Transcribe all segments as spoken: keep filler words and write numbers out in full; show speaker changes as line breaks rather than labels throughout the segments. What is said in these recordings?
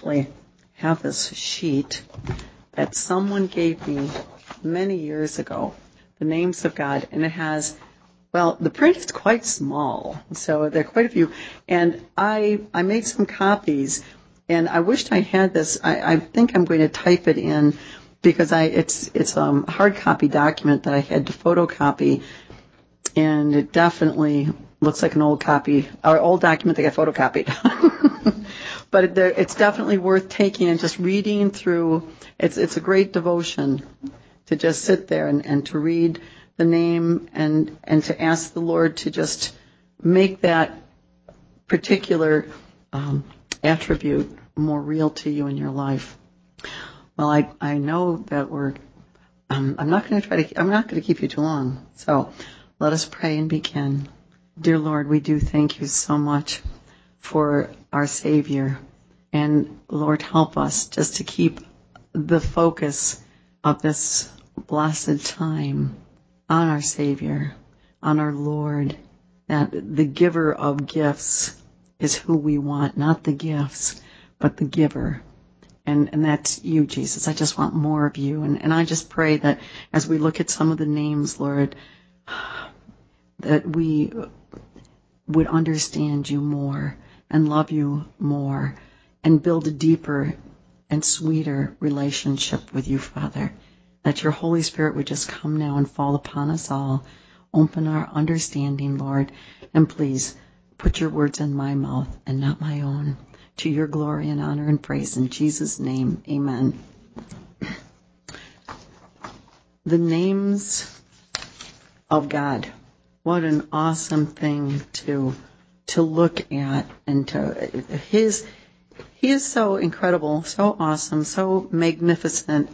actually have this sheet that someone gave me many years ago, the names of God, and it has, well, the print is quite small, so there are quite a few, and I I made some copies, and I wished I had this. I, I think I'm going to type it in because I it's it's a hard copy document that I had to photocopy, and it definitely looks like an old copy, or old document that got photocopied. But it, it's definitely worth taking and just reading through. It's it's a great devotion to just sit there and, and to read the name and, and to ask the Lord to just make that particular um, attribute more real to you in your life. Well, I I know that we're. Um, I'm not going to try to. I'm not going to keep you too long. So let us pray and begin. Dear Lord, we do thank you so much for our Savior. And Lord, help us just to keep the focus of this blessed time on our Savior, on our Lord, that the giver of gifts is who we want, not the gifts, but the giver. And, and that's you, Jesus. I just want more of you. And, and I just pray that as we look at some of the names, Lord, that we would understand you more and love you more and build a deeper and sweeter relationship with you, Father. That your Holy Spirit would just come now and fall upon us all. Open our understanding, Lord. And please put your words in my mouth and not my own. To your glory and honor and praise. In Jesus' name, amen. The names of God. What an awesome thing to to look at and to his he is so incredible, so awesome, so magnificent,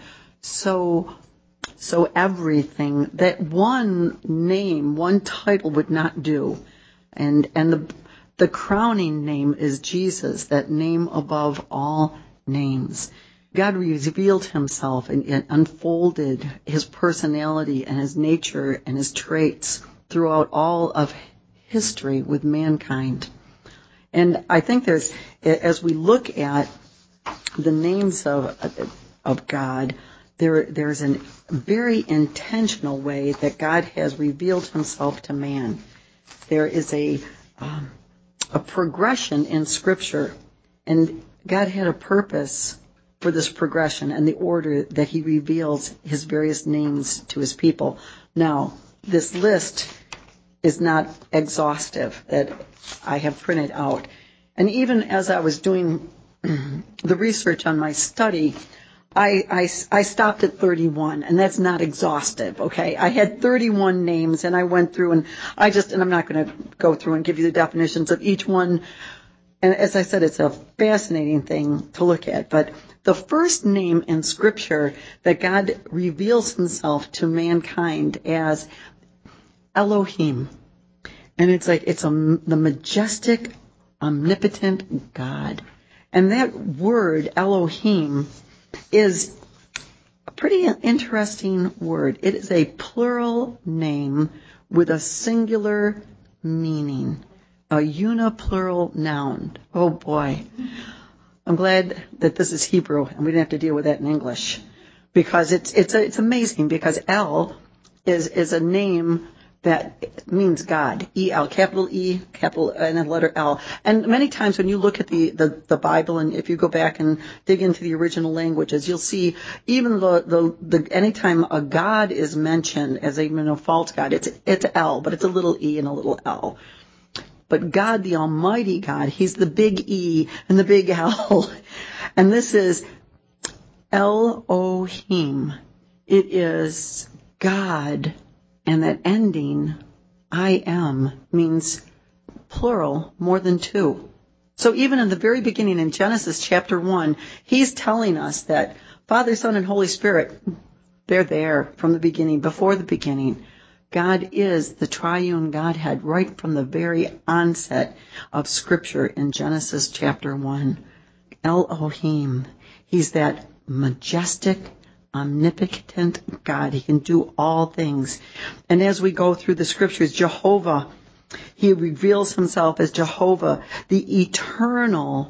so so everything that one name, one title would not do. And and the the crowning name is Jesus, that name above all names. God revealed himself and, and unfolded his personality and his nature and his traits throughout all of history with mankind. And I think there's, as we look at the names of of God, there there's a very intentional way that God has revealed himself to man. There is a um, a progression in Scripture, and God had a purpose for this progression and the order that he reveals his various names to his people. Now, this list is not exhaustive that I have printed out. And even as I was doing the research on my study, I, I, I stopped at thirty-one, and that's not exhaustive, okay? I had thirty-one names, and I went through, and I just, and I'm not going to go through and give you the definitions of each one. And as I said, it's a fascinating thing to look at. But the first name in Scripture that God reveals himself to mankind as Elohim. And it's like, it's a, the majestic, omnipotent God. And that word, Elohim, is a pretty interesting word. It is a plural name with a singular meaning, a uniplural noun. Oh boy. I'm glad that this is Hebrew and we didn't have to deal with that in English, because it's it's a, it's amazing, because El is is a name that means God. E L, capital E, capital, and a letter L. And many times when you look at the, the, the Bible, and if you go back and dig into the original languages, you'll see even the, the, the anytime a God is mentioned as even a false God, it's, it's L, but it's a little E and a little L. But God, the Almighty God, he's the big E and the big L. And this is Elohim. It is God. And that ending, I am, means plural, more than two. So even in the very beginning, in Genesis chapter one, he's telling us that Father, Son, and Holy Spirit, they're there from the beginning, before the beginning. God is the triune Godhead right from the very onset of Scripture in Genesis chapter one. Elohim, he's that majestic, omnipotent God. He can do all things. And as we go through the Scriptures, Jehovah, he reveals himself as Jehovah, the eternal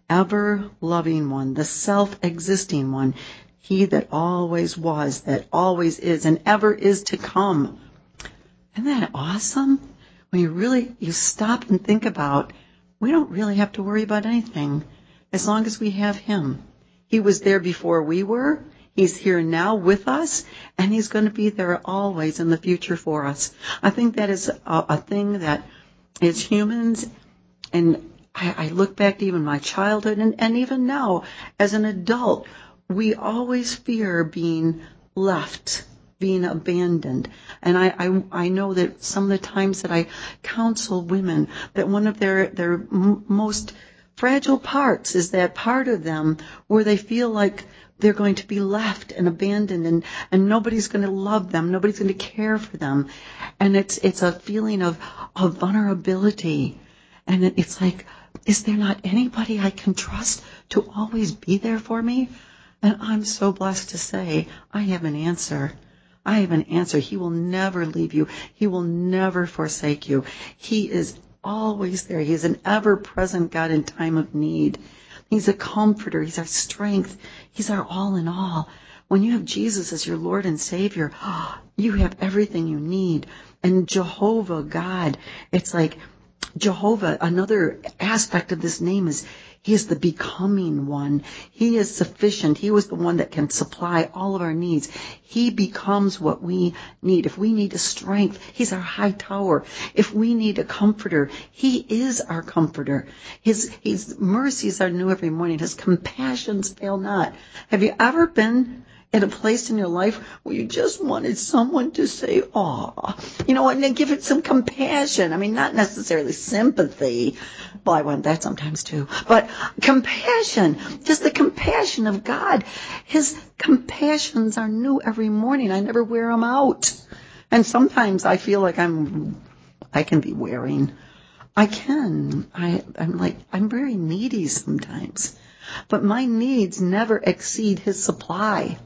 ever-loving one, the self-existing one, he that always was, that always is, and ever is to come. Isn't that awesome? When you really, you stop and think about, we don't really have to worry about anything as long as we have him. He was there before we were. He's here now with us, and he's going to be there always in the future for us. I think that is a, a thing that as humans, and I, I look back to even my childhood, and, and even now as an adult, we always fear being left, being abandoned. And I, I, I know that some of the times that I counsel women, that one of their, their m- most fragile parts is that part of them where they feel like they're going to be left and abandoned, and, and nobody's going to love them, nobody's going to care for them. And it's it's a feeling of, of vulnerability. And it, it's like, is there not anybody I can trust to always be there for me? And I'm so blessed to say, I have an answer. I have an answer. He will never leave you. He will never forsake you. He is always there. He is an ever-present God in time of need. He's a comforter. He's our strength. He's our all in all. When you have Jesus as your Lord and Savior, you have everything you need. And Jehovah God, it's like Jehovah, another aspect of this name is he is the becoming one. He is sufficient. He was the one that can supply all of our needs. He becomes what we need. If we need a strength, he's our high tower. If we need a comforter, he is our comforter. His, his mercies are new every morning. His compassions fail not. Have you ever been at a place in your life where you just wanted someone to say, aw, you know, and then give it some compassion? I mean, not necessarily sympathy. Well, I want that sometimes too. But compassion, just the compassion of God. His compassions are new every morning. I never wear them out. And sometimes I feel like I'm, I can be wearing. I can. I, I'm like, I'm very needy sometimes. But my needs never exceed his supply.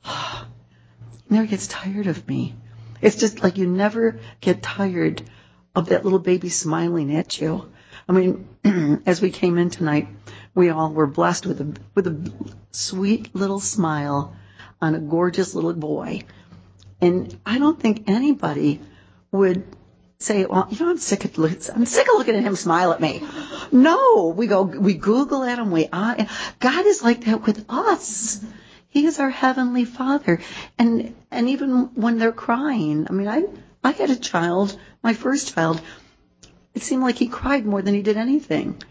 He never gets tired of me. It's just like you never get tired of that little baby smiling at you. I mean, as we came in tonight, we all were blessed with a with a sweet little smile on a gorgeous little boy. And I don't think anybody would say, well, you know, I'm sick of I'm sick of looking at him smile at me. No, we go, we Google at him. We uh, God is like that with us. He is our heavenly Father. And and even when they're crying, I mean, I I had a child, my first child. It seemed like he cried more than he did anything.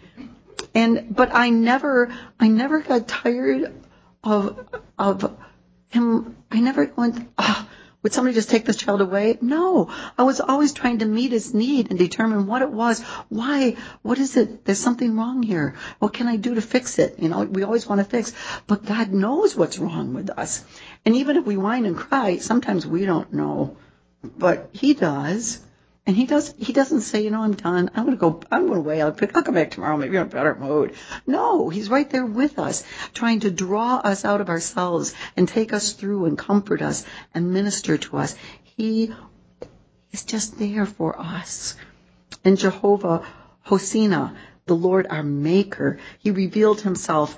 And but I never I never got tired of of him. I never went, oh, would somebody just take this child away? No. I was always trying to meet his need and determine what it was. Why? What is it? There's something wrong here. What can I do to fix it? You know, we always want to fix. But God knows what's wrong with us. And even if we whine and cry, sometimes we don't know. But he does. And he does. He doesn't say, you know, I'm done. I'm going to go. I'm going away. I'll, pick, I'll come back tomorrow. Maybe in a better mood. No, he's right there with us, trying to draw us out of ourselves and take us through and comfort us and minister to us. He is just there for us. And Jehovah Hosina, the Lord our Maker, he revealed himself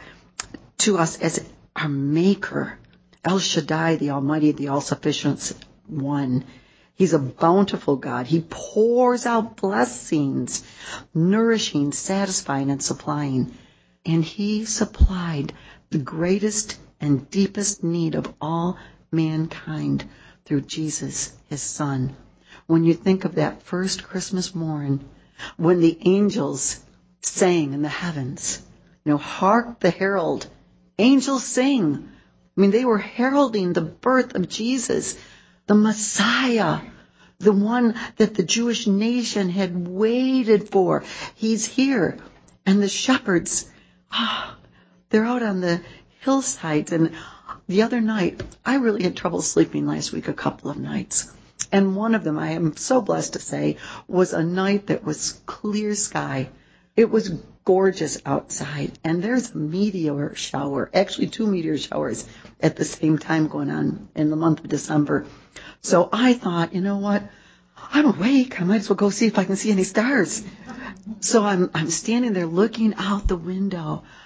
to us as our Maker. El Shaddai, the Almighty, the All-Sufficient One. He's a bountiful God. He pours out blessings, nourishing, satisfying, and supplying. And he supplied the greatest and deepest need of all mankind through Jesus, his Son. When you think of that first Christmas morn, when the angels sang in the heavens, you know, hark the herald, angels sing. I mean, they were heralding the birth of Jesus, the Messiah, the one that the Jewish nation had waited for. He's here. And the shepherds, ah, they're out on the hillsides. And the other night, I really had trouble sleeping last week, a couple of nights. And one of them, I am so blessed to say, was a night that was clear sky. It was gorgeous outside. And there's a meteor shower, actually two meteor showers at the same time going on in the month of December. So I thought, you know what? I'm awake. I might as well go see if I can see any stars. So I'm I'm standing there looking out the window,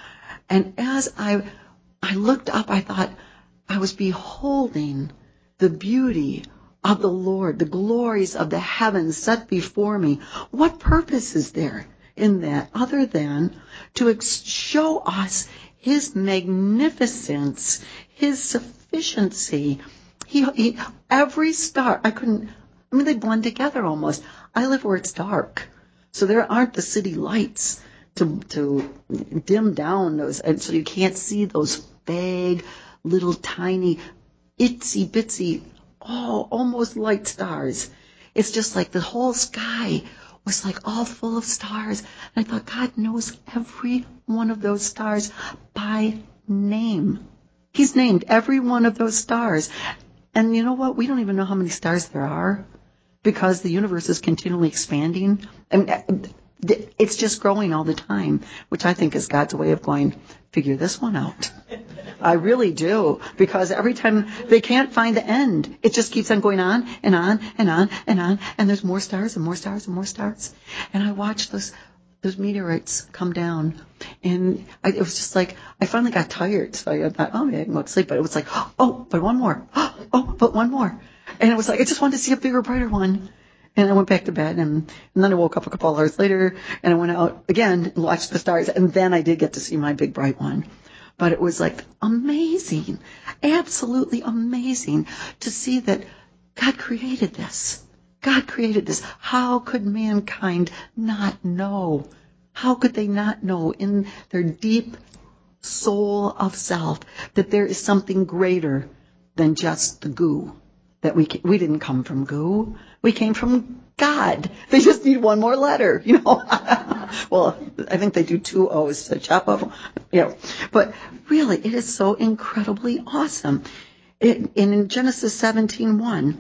And as I, I looked up, I thought I was beholding the beauty of the Lord, the glories of the heavens set before me. What purpose is there in that other than to ex- show us his magnificence, his sufficiency? He, he, every star, I couldn't, I mean, they blend together almost. I live where it's dark, so there aren't the city lights to to dim down those, and so you can't see those vague, little tiny, itsy bitsy, oh, almost light stars. It's just like the whole sky was like all full of stars. And I thought, God knows every one of those stars by name. He's named every one of those stars. And you know what? We don't even know how many stars there are because the universe is continually expanding. I mean, it's just growing all the time, which I think is God's way of going, figure this one out. I really do, because every time they can't find the end, it just keeps on going on and on and on and on, and there's more stars and more stars and more stars. And I watched those those meteorites come down, and I, it was just like, I finally got tired, so I thought, oh, maybe I can go to sleep, but it was like, oh, but one more, oh, but one more. And it was like, I just wanted to see a bigger, brighter one. And I went back to bed, and, and then I woke up a couple hours later, and I went out again and watched the stars, and then I did get to see my big, bright one. But it was like amazing, absolutely amazing to see that God created this. God created this. How could mankind not know? How could they not know in their deep soul of self that there is something greater than just the goo? That we we didn't come from goo. We came from God. They just need one more letter, you know. Well, I think they do two O's to chop up, you know. But really, it is so incredibly awesome. It, and in Genesis seventeen one,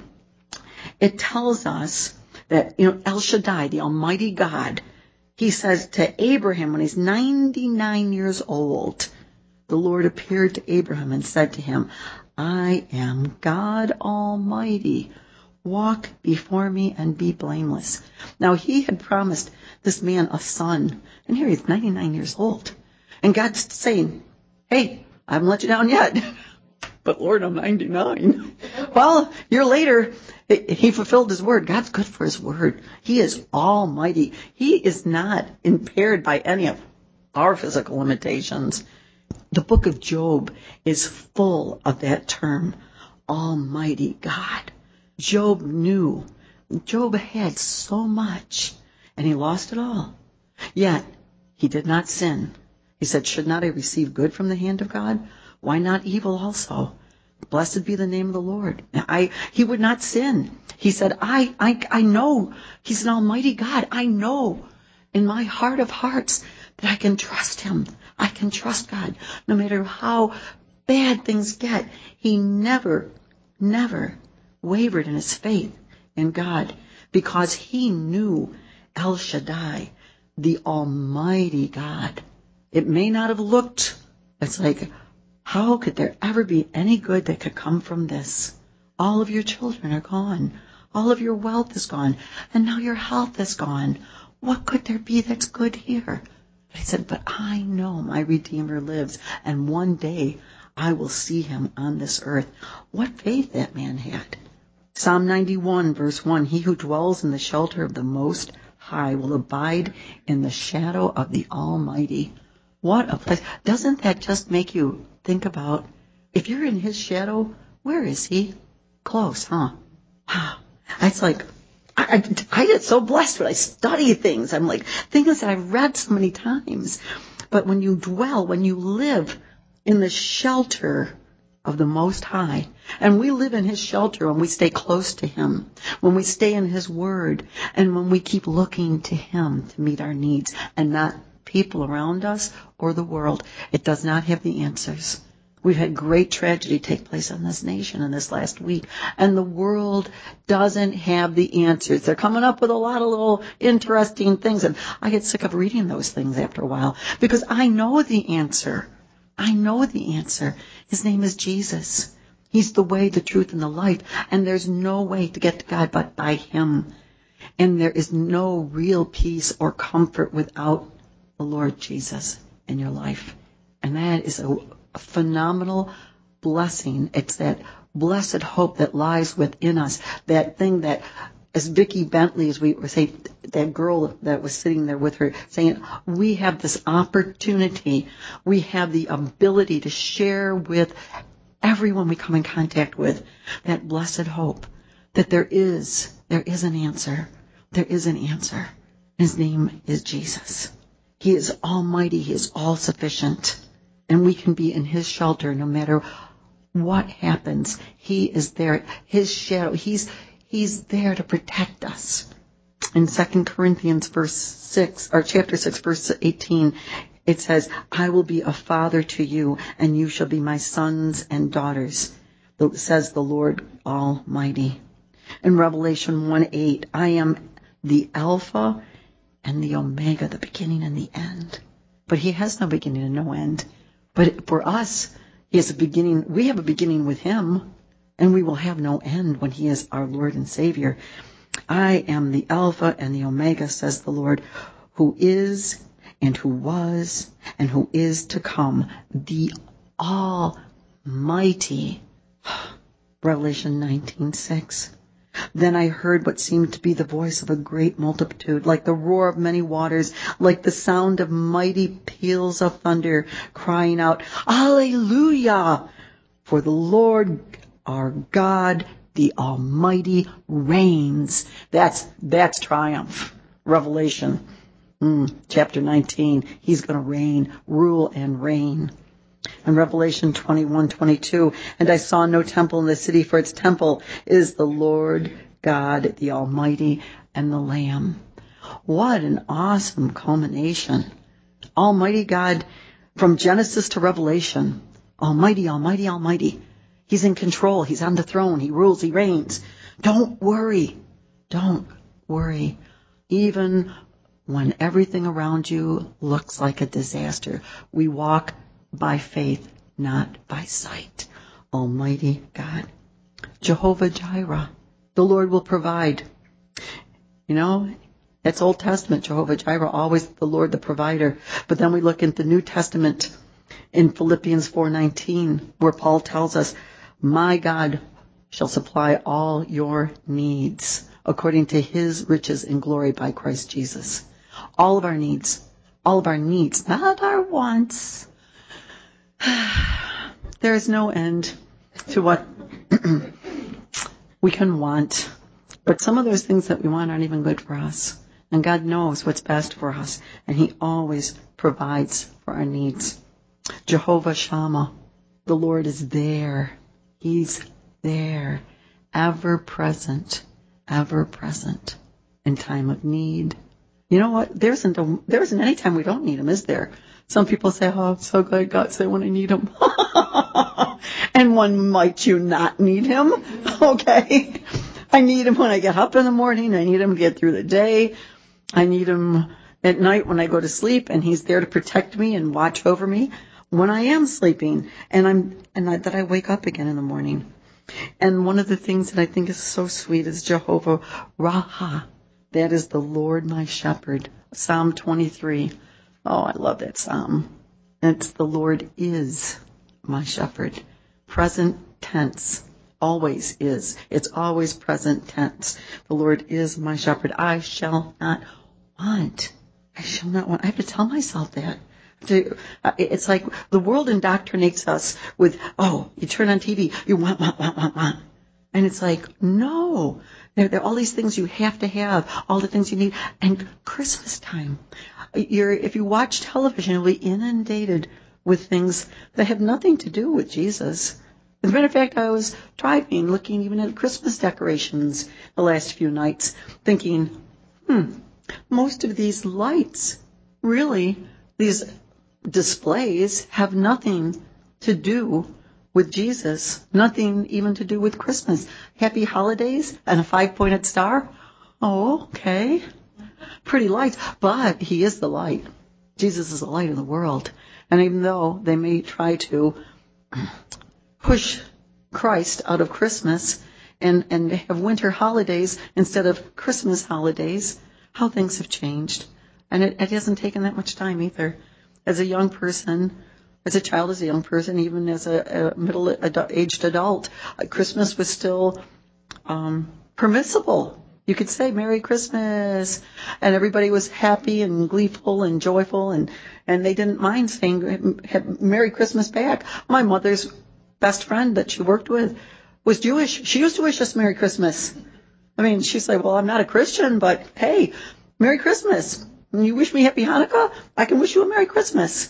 it tells us that, you know, El Shaddai, the Almighty God, he says to Abraham when he's ninety-nine years old, the Lord appeared to Abraham and said to him, I am God Almighty. Walk before me and be blameless. Now, he had promised this man a son, and here he's ninety-nine years old. And God's saying, hey, I haven't let you down yet. But Lord, I'm ninety-nine. Well, a year later, he fulfilled his word. God's good for his word. He is almighty. He is not impaired by any of our physical limitations. The book of Job is full of that term, Almighty God. Job knew. Job had so much, and he lost it all. Yet, he did not sin. He said, should not I receive good from the hand of God? Why not evil also? Blessed be the name of the Lord. I, he would not sin. He said, I, I, I know he's an almighty God. I know in my heart of hearts that I can trust him. I can trust God. No matter how bad things get, he never, never wavered in his faith in God because he knew El Shaddai, the Almighty God. It may not have looked, it's like, how could there ever be any good that could come from this? All of your children are gone. All of your wealth is gone. And now your health is gone. What could there be that's good here? But he said, but I know my Redeemer lives, and one day I will see him on this earth. What faith that man had. Psalm ninety-one, verse one, he who dwells in the shelter of the Most High will abide in the shadow of the Almighty. What a place. Doesn't that just make you think about, if you're in his shadow, where is he? Close, huh? Wow. It's like, I, I, I get so blessed when I study things. I'm like, things that I've read so many times. But when you dwell, when you live in the shelter of the Most High, and we live in his shelter when we stay close to him, when we stay in his word, and when we keep looking to him to meet our needs and not people around us or the world. It does not have the answers. We've had great tragedy take place in this nation in this last week, and the world doesn't have the answers. They're coming up with a lot of little interesting things, and I get sick of reading those things after a while because I know the answer. I know the answer. His name is Jesus. He's the way, the truth, and the life, and there's no way to get to God but by him. And there is no real peace or comfort without the Lord Jesus in your life. And that is a, a phenomenal blessing. It's that blessed hope that lies within us, that thing that, as Vicki Bentley, as we were saying, that girl that was sitting there with her, saying, we have this opportunity, we have the ability to share with everyone we come in contact with that blessed hope, that there is, there is an answer. There is an answer. His name is Jesus. He is almighty. He is all sufficient. And we can be in his shelter no matter what happens. He is there. His shadow, he's He's there to protect us. In Second Corinthians verse six, or chapter six, verse eighteen, it says, I will be a father to you, and you shall be my sons and daughters, says the Lord Almighty. In Revelation one eight, I am the Alpha and the Omega, the beginning and the end. But he has no beginning and no end. But for us, he has a beginning. We have a beginning with him. And we will have no end when he is our Lord and Savior. I am the Alpha and the Omega, says the Lord, who is and who was and who is to come, the Almighty. Revelation nineteen six. Then I heard what seemed to be the voice of a great multitude, like the roar of many waters, like the sound of mighty peals of thunder, crying out, Alleluia! For the Lord our God, the Almighty, reigns. That's that's triumph. Revelation, mm, chapter nineteen. He's going to reign, rule and reign. And Revelation twenty-one twenty-two. And I saw no temple in the city, for its temple is the Lord God, the Almighty, and the Lamb. What an awesome culmination. Almighty God, from Genesis to Revelation. Almighty, Almighty, Almighty. He's in control. He's on the throne. He rules. He reigns. Don't worry. Don't worry. Even when everything around you looks like a disaster, we walk by faith, not by sight. Almighty God. Jehovah Jireh. The Lord will provide. You know, that's Old Testament. Jehovah Jireh, always the Lord, the provider. But then we look at the New Testament in Philippians four nineteen, where Paul tells us, my God shall supply all your needs according to his riches in glory by Christ Jesus. All of our needs, all of our needs, not our wants. There is no end to what we can want. But some of those things that we want aren't even good for us. And God knows what's best for us. And he always provides for our needs. Jehovah Shammah, the Lord is there. He's there, ever present, ever present in time of need. You know what? There isn't a, there isn't any time we don't need him, is there? Some people say, oh, I'm so glad God said when I need him. And when might you not need him? Okay. I need him when I get up in the morning. I need him to get through the day. I need him at night when I go to sleep, and he's there to protect me and watch over me when I am sleeping, and I'm and I, that I wake up again in the morning. And one of the things that I think is so sweet is Jehovah Raha. That is the Lord my shepherd. Psalm twenty-three. Oh, I love that psalm. It's the Lord is my shepherd. Present tense. Always is. It's always present tense. The Lord is my shepherd. I shall not want. I shall not want. I have to tell myself that. To, uh, it's like the world indoctrinates us with, oh, you turn on T V, you want, want, want, want, want. And it's like, no. There, there are all these things you have to have, all the things you need. And Christmas time, you're, if you watch television, you'll be inundated with things that have nothing to do with Jesus. As a matter of fact, I was driving, looking even at Christmas decorations the last few nights, thinking, hmm, most of these lights, really, these displays have nothing to do with Jesus, nothing even to do with Christmas. Happy holidays and a five-pointed star? Oh, okay. Pretty lights, but he is the light. Jesus is the light of the world. And even though they may try to push Christ out of Christmas and, and have winter holidays instead of Christmas holidays, how things have changed. And it, it hasn't taken that much time either. As a young person, as a child, as a young person, even as a, a middle-aged adult, uh, Christmas was still um, permissible. You could say Merry Christmas, and everybody was happy and gleeful and joyful, and, and they didn't mind saying Merry Christmas back. My mother's best friend that she worked with was Jewish. She used to wish us Merry Christmas. I mean, she's like, well, I'm not a Christian, but hey, Merry Christmas. When you wish me Happy Hanukkah, I can wish you a Merry Christmas.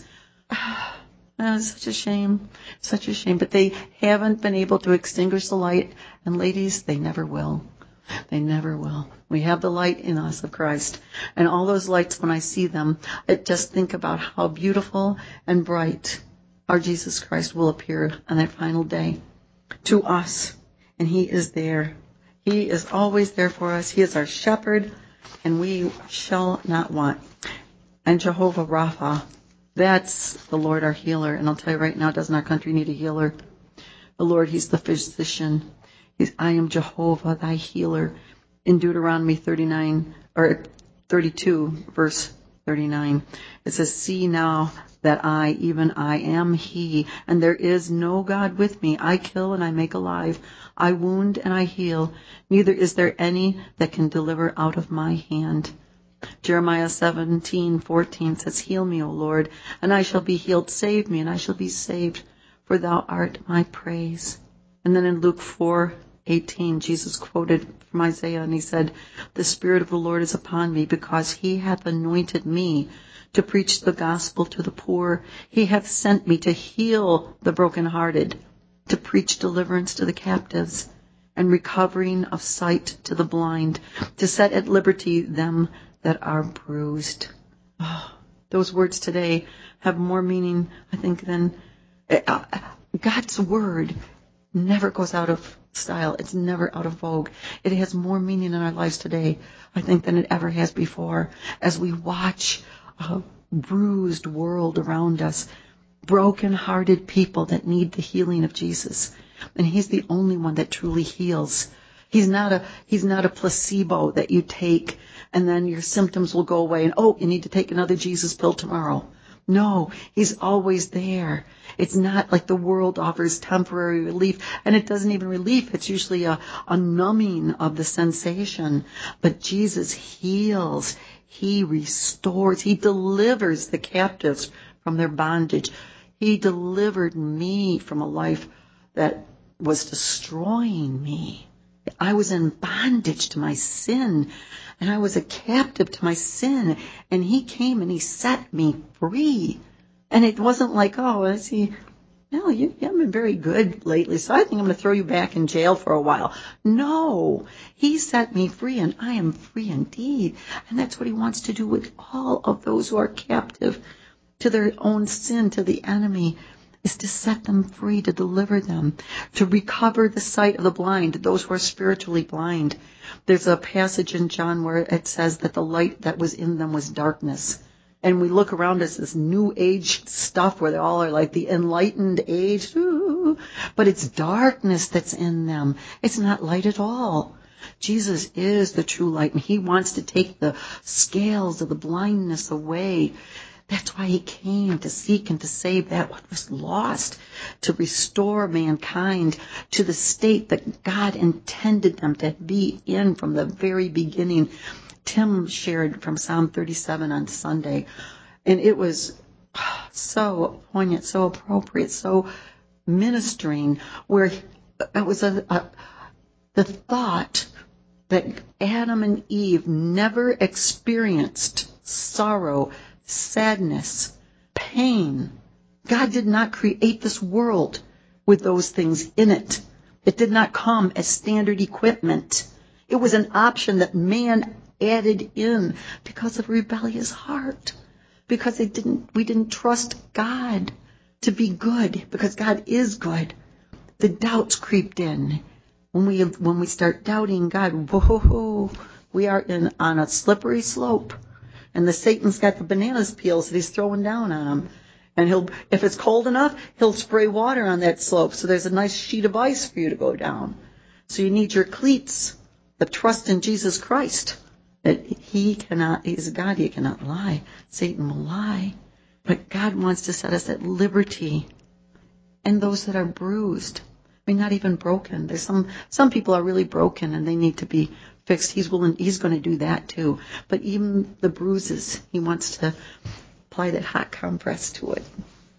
Oh, such a shame, such a shame. But they haven't been able to extinguish the light, and ladies, they never will. They never will. We have the light in us of Christ. And all those lights, when I see them, I just think about how beautiful and bright our Jesus Christ will appear on that final day to us. And he is there. He is always there for us. He is our shepherd, and we shall not want. And Jehovah Rapha, that's the Lord our healer. And I'll tell you right now, doesn't our country need a healer? The Lord, he's the physician. He's, I am Jehovah, thy healer. In Deuteronomy thirty-nine, or thirty-two, verse thirty-nine, it says, see now that I, even I, am he, and there is no God with me. I kill and I make alive. I wound and I heal. Neither is there any that can deliver out of my hand. Jeremiah seventeen fourteen says, heal me, O Lord, and I shall be healed. Save me, and I shall be saved, for thou art my praise. And then in Luke four eighteen, Jesus quoted from Isaiah, and he said, the Spirit of the Lord is upon me, because he hath anointed me to preach the gospel to the poor. He hath sent me to heal the brokenhearted, to preach deliverance to the captives, and recovering of sight to the blind, to set at liberty them that are bruised. Oh, those words today have more meaning, I think, than uh, God's word never goes out of style. It's never out of vogue. It has more meaning in our lives today, I think, than it ever has before. As we watch a bruised world around us, broken-hearted people that need the healing of Jesus. And he's the only one that truly heals. He's not a, he's not a placebo that you take and then your symptoms will go away and, oh, you need to take another Jesus pill tomorrow. No, he's always there. It's not like the world offers temporary relief, and it doesn't even relief. It's usually a, a numbing of the sensation. But Jesus heals. He restores. He delivers the captives from their bondage. He delivered me from a life that was destroying me. I was in bondage to my sin, and I was a captive to my sin, and he came and he set me free. And it wasn't like, oh, is he, no, you, you haven't been very good lately, so I think I'm going to throw you back in jail for a while. No, he set me free, and I am free indeed. And that's what he wants to do with all of those who are captive to their own sin, to the enemy, is to set them free, to deliver them, to recover the sight of the blind, those who are spiritually blind. There's a passage in John where it says that the light that was in them was darkness. And we look around us, this new age stuff where they all are like the enlightened age, ooh, but it's darkness that's in them. It's not light at all. Jesus is the true light, and he wants to take the scales of the blindness away. That's why he came, to seek and to save that what was lost, to restore mankind to the state that God intended them to be in from the very beginning. Tim shared from Psalm thirty-seven on Sunday, and it was so poignant, so appropriate, so ministering, where it was a, a the thought that Adam and Eve never experienced sorrow, sadness, pain. God did not create this world with those things in it. It did not come as standard equipment. It was an option that man added in because of a rebellious heart, because it didn't, we didn't trust God to be good, because God is good. The doubts creeped in. When we when we start doubting God, whoa, we are in on a slippery slope. And the Satan's got the bananas peels that he's throwing down on them. And he'll, if it's cold enough, he'll spray water on that slope so there's a nice sheet of ice for you to go down. So you need your cleats, the trust in Jesus Christ, that he cannot, he's a God, he cannot lie. Satan will lie. But God wants to set us at liberty. And those that are bruised, I mean, not even broken. There's some, some people are really broken and they need to be fixed. He's willing, he's going to do that too. But even the bruises, he wants to apply that hot compress to it.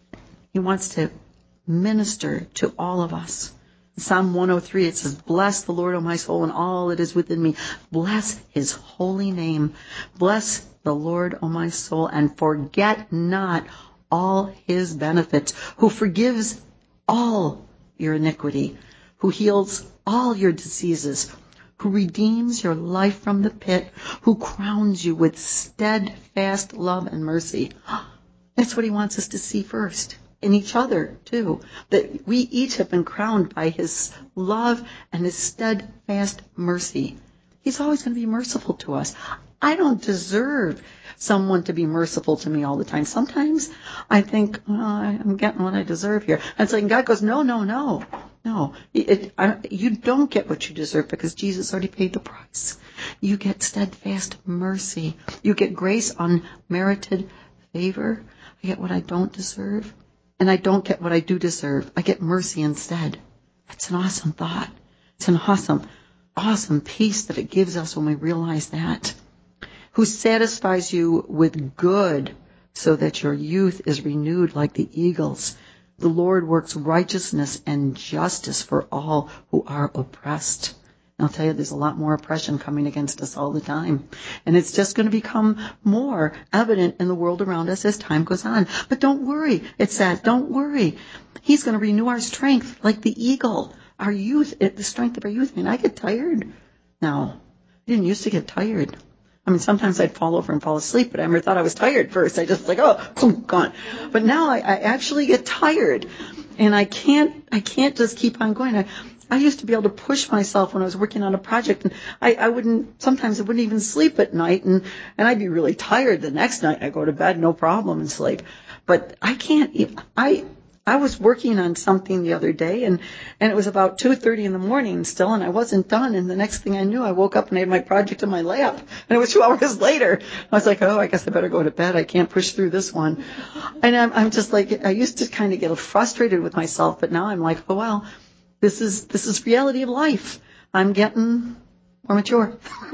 He wants to minister to all of us. Psalm one oh three, it says, bless the Lord, O my soul, and all that is within me. Bless his holy name. Bless the Lord, O my soul, and forget not all his benefits, who forgives all your iniquity, who heals all your diseases, who redeems your life from the pit, who crowns you with steadfast love and mercy. That's what he wants us to see first. In each other, too. That we each have been crowned by his love and his steadfast mercy. He's always going to be merciful to us. I don't deserve someone to be merciful to me all the time. Sometimes I think, well, I'm getting what I deserve here. And it's like God goes, no, no, no, no. It, I, you don't get what you deserve because Jesus already paid the price. You get steadfast mercy. You get grace, unmerited favor. I get what I don't deserve. And I don't get what I do deserve. I get mercy instead. That's an awesome thought. It's an awesome, awesome peace that it gives us when we realize that. Who satisfies you with good so that your youth is renewed like the eagles. The Lord works righteousness and justice for all who are oppressed. And I'll tell you, there's a lot more oppression coming against us all the time. And it's just going to become more evident in the world around us as time goes on. But don't worry. It says, don't worry. He's going to renew our strength like the eagle. Our youth, the strength of our youth. I mean, I get tired now. I didn't used to get tired. I mean, sometimes I'd fall over and fall asleep, but I never thought I was tired first. I just like, oh, boom, gone. But now I, I actually get tired. And I can't, I can't just keep on going. I, I used to be able to push myself when I was working on a project, and I, I wouldn't, sometimes I wouldn't even sleep at night, and, and I'd be really tired the next night. I go to bed, no problem, and sleep. But I can't, I, I was working on something the other day, and, and it was about two thirty in the morning still, and I wasn't done, and the next thing I knew, I woke up and I had my project in my lap, and it was two hours later. I was like, oh, I guess I better go to bed. I can't push through this one. And I'm, I'm just like, I used to kind of get frustrated with myself, but now I'm like, oh, well, This is this is reality of life. I'm getting more mature.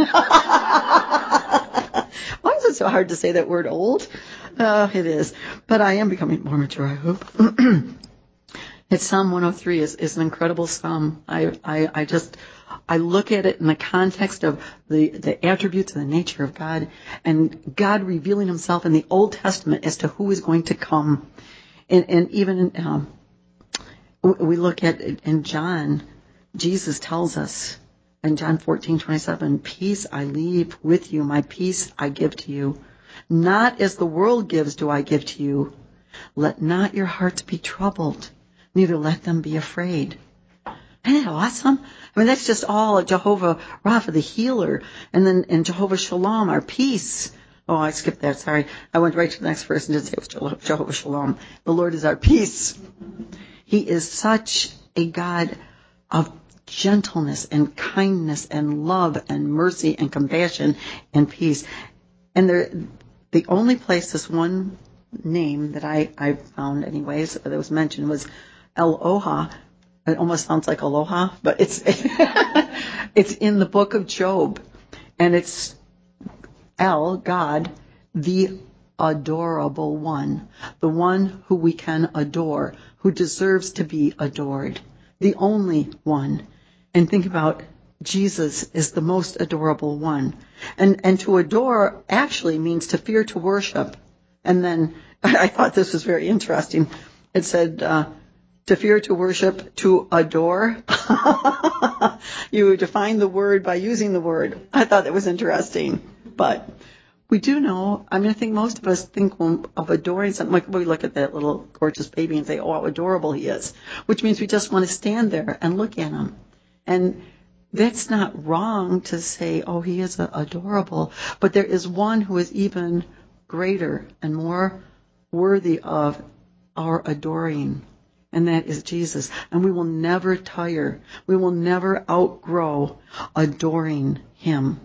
Why is it so hard to say that word old? Uh, it is. But I am becoming more mature, I hope. It's Psalm one oh three is, is an incredible psalm. I, I, I just, I look at it in the context of the, the attributes and the nature of God, and God revealing himself in the Old Testament as to who is going to come. And, and even in, um, we look at in John, Jesus tells us in John fourteen twenty-seven, peace I leave with you, my peace I give to you. Not as the world gives do I give to you. Let not your hearts be troubled, neither let them be afraid. Isn't that awesome? I mean, that's just all Jehovah Rapha, the healer, and then in Jehovah Shalom, our peace. Oh, I skipped that, sorry. I went right to the next verse and didn't say it was Jehovah Shalom. The Lord is our peace. He is such a God of gentleness and kindness and love and mercy and compassion and peace. And there, the only place this one name that I, I found anyways that was mentioned was El-Oha. It almost sounds like Aloha, but it's it's in the book of Job. And it's El, God, the adorable one, the one who we can adore, who deserves to be adored, the only one. And think about Jesus is the most adorable one. And and to adore actually means to fear to worship. And then I thought this was very interesting. It said uh, to fear to worship, to adore. You define the word by using the word. I thought that was interesting. But we do know, I mean, I think most of us think of adoring something, like we look at that little gorgeous baby and say, oh, how adorable he is, which means we just want to stand there and look at him. And that's not wrong to say, oh, he is adorable, but there is one who is even greater and more worthy of our adoring, and that is Jesus. And we will never tire. We will never outgrow adoring him.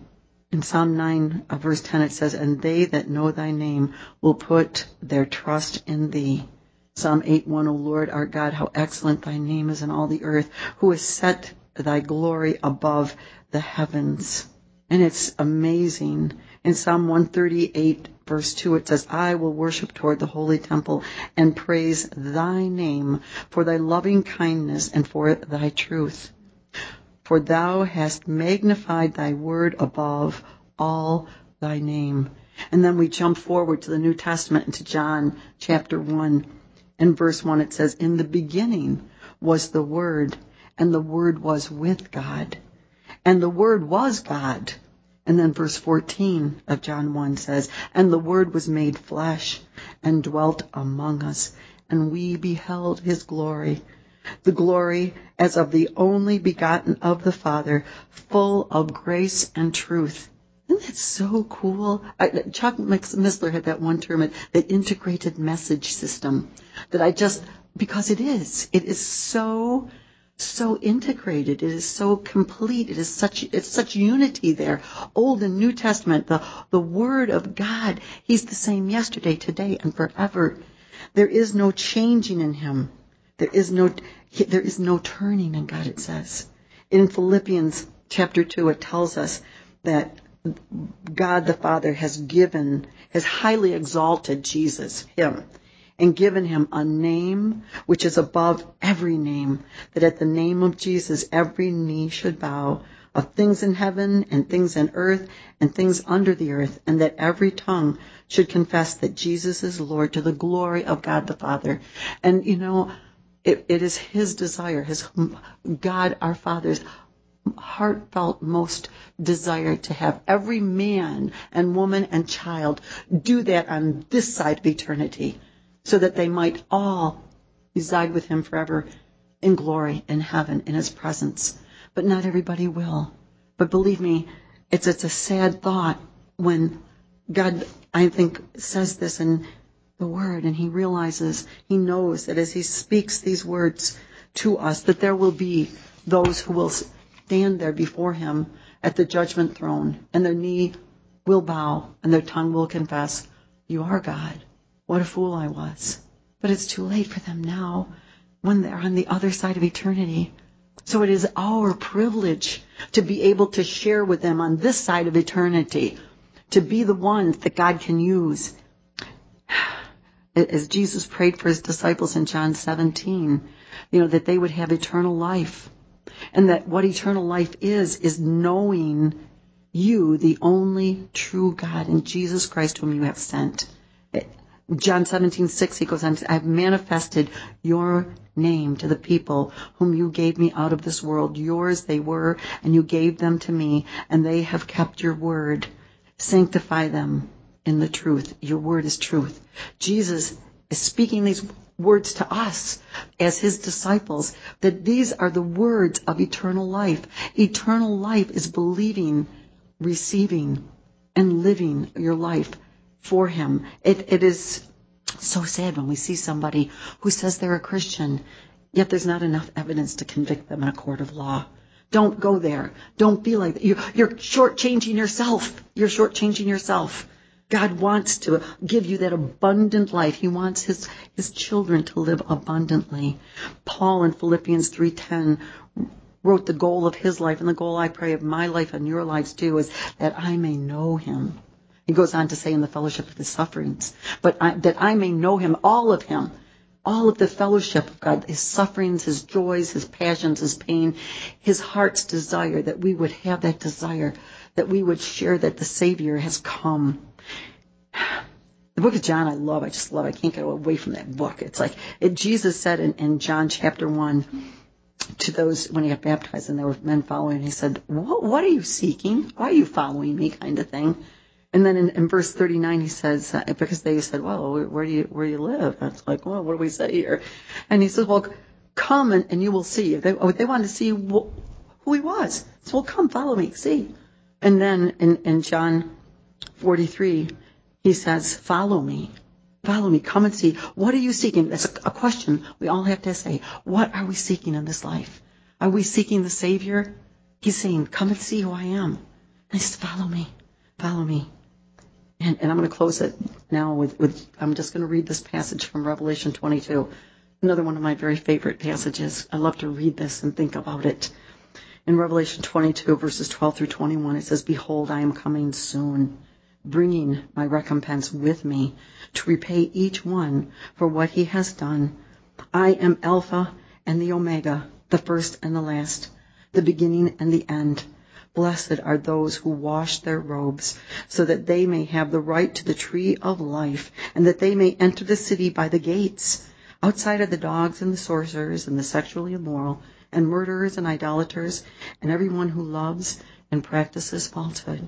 In Psalm nine, uh, verse ten, it says, and they that know thy name will put their trust in thee. Psalm eight one, O Lord, our God, how excellent thy name is in all the earth, who has set thy glory above the heavens. And it's amazing. In Psalm one thirty-eight, verse two, it says, I will worship toward the holy temple and praise thy name for thy loving kindness and for thy truth. For thou hast magnified thy word above all thy name. And then we jump forward to the New Testament, into John chapter one. In verse one, it says, in the beginning was the Word, and the Word was with God, and the Word was God. And then verse fourteen of John one says, and the Word was made flesh and dwelt among us, and we beheld his glory, the glory as of the only begotten of the Father, full of grace and truth. Isn't that so cool? I, Chuck Missler had that one term, the integrated message system, that I just, because it is, it is so, so integrated. It is so complete. It is such, it's such unity there. Old and New Testament, the, the Word of God, he's the same yesterday, today, and forever. There is no changing in him. There is no, there is no turning in God, it says. In Philippians chapter two, it tells us that God the Father has given, has highly exalted Jesus, him, and given him a name which is above every name, that at the name of Jesus every knee should bow, of things in heaven and things in earth and things under the earth, and that every tongue should confess that Jesus is Lord, to the glory of God the Father. And you know, it, it is his desire, his God our Father's heartfelt most desire to have every man and woman and child do that on this side of eternity, so that they might all reside with him forever in glory in heaven in his presence. But not everybody will. But believe me, it's it's a sad thought when God, I think, says this in the Word, and he realizes, he knows that as he speaks these words to us, that there will be those who will stand there before him at the judgment throne, and their knee will bow and their tongue will confess, you are God. What a fool I was. But it's too late for them now when they're on the other side of eternity. So it is our privilege to be able to share with them on this side of eternity, to be the ones that God can use. As Jesus prayed for his disciples in John seventeen, you know, that they would have eternal life. And that what eternal life is, is knowing you, the only true God, and Jesus Christ whom you have sent. John seventeen six, he goes on to say, I have manifested your name to the people whom you gave me out of this world. Yours they were, and you gave them to me, and they have kept your word. Sanctify them in the truth. Your word is truth. Jesus is speaking these words to us as his disciples, that these are the words of eternal life. Eternal life is believing, receiving, and living your life for him. It, it is so sad when we see somebody who says they're a Christian, yet there's not enough evidence to convict them in a court of law. Don't go there. Don't be like that. You're, you're shortchanging yourself. You're shortchanging yourself. God wants to give you that abundant life. He wants his, his children to live abundantly. Paul in Philippians three ten wrote the goal of his life, and the goal I pray of my life and your lives too is that I may know him. He goes on to say in the fellowship of his sufferings, but I, that I may know him, all of him, all of the fellowship of God, his sufferings, his joys, his passions, his pain, his heart's desire, that we would have that desire, that we would share that the Savior has come. The book of John I love, I just love, I can't get away from that book. It's like, it, Jesus said in, in John chapter one to those, when he got baptized and there were men following, he said, what, what are you seeking? Why are you following me, kind of thing? And then in, in verse thirty-nine, he says, uh, because they said, well, where, where do you where do you live? And it's like, well, what do we say here? And he says, well, come and, and you will see. They, they wanted to see wh- who he was. So, well, come, follow me, see. And then in, in John forty-three, he says, follow me. Follow me. Come and see. What are you seeking? That's a, a question we all have to say. What are we seeking in this life? Are we seeking the Savior? He's saying, come and see who I am. And he says, follow me. Follow me. And, and I'm going to close it now with, with, I'm just going to read this passage from Revelation twenty-two. Another one of my very favorite passages. I love to read this and think about it. In Revelation twenty-two, verses twelve through twenty-one, it says, Behold, I am coming soon, bringing my recompense with me to repay each one for what he has done. I am Alpha and the Omega, the first and the last, the beginning and the end. Blessed are those who wash their robes, so that they may have the right to the tree of life, and that they may enter the city by the gates. Outside are the dogs and the sorcerers and the sexually immoral and murderers and idolaters and everyone who loves and practices falsehood.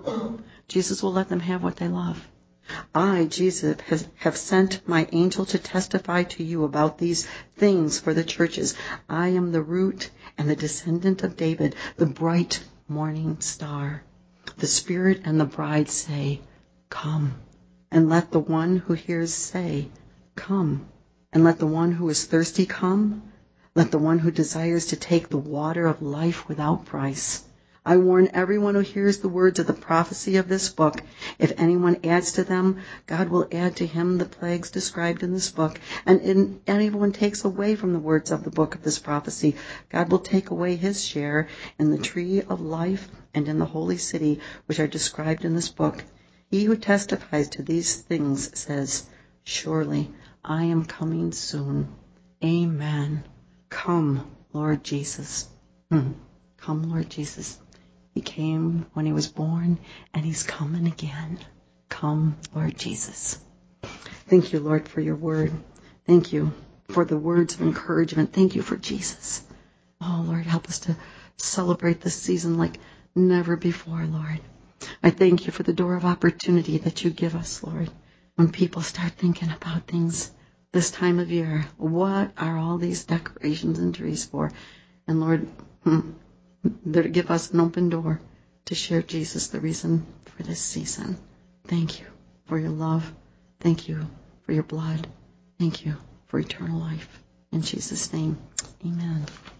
Jesus will let them have what they love. I, Jesus, has, have sent my angel to testify to you about these things for the churches. I am the root and the descendant of David, the bright morning star. The Spirit and the bride say, Come. And let the one who hears say, Come. And let the one who is thirsty come. Let the one who desires to take the water of life without price. I warn everyone who hears the words of the prophecy of this book. If anyone adds to them, God will add to him the plagues described in this book. And if anyone takes away from the words of the book of this prophecy, God will take away his share in the tree of life and in the holy city, which are described in this book. He who testifies to these things says, Surely I am coming soon. Amen. Come, Lord Jesus. Hmm. Come, Lord Jesus. He came when he was born, and he's coming again. Come, Lord Jesus. Thank you, Lord, for your word. Thank you for the words of encouragement. Thank you for Jesus. Oh, Lord, help us to celebrate this season like never before, Lord. I thank you for the door of opportunity that you give us, Lord, when people start thinking about things this time of year. What are all these decorations and trees for? And Lord, hmm, they're to give us an open door to share Jesus, the reason for this season. Thank you for your love. Thank you for your blood. Thank you for eternal life. In Jesus' name, amen.